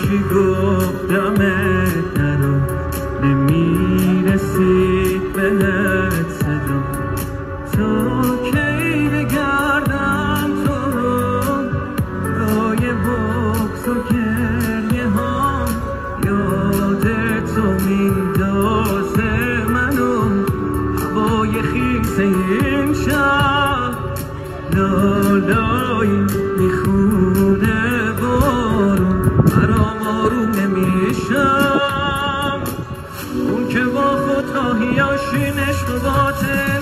چی گفتمت نرو نمیرسید بهت صدا تا کی بگردم تو رای بغض و گریه ها یاد تو میندازه منو هوای خیس این شب لالایی میخونه بارون برام آروم نمیشم اون که با خودخواهیاش این عشق و باطل